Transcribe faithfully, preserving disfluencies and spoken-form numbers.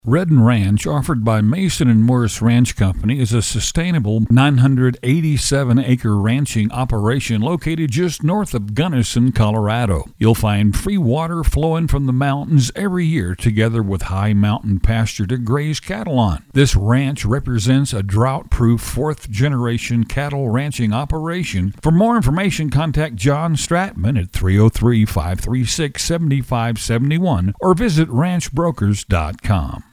Redden Ranch, offered by Mason and Morris Ranch Company, is a sustainable nine hundred eighty-seven acre ranching operation located just north of Gunnison, Colorado. You'll find free water flowing from the mountains every year, together with high mountain pasture to graze cattle on. This ranch represents a drought-proof fourth-generation cattle ranching operation. For more information, contact John Stratman at three oh three, five three six, seven five seven one or visit ranch brokers dot com.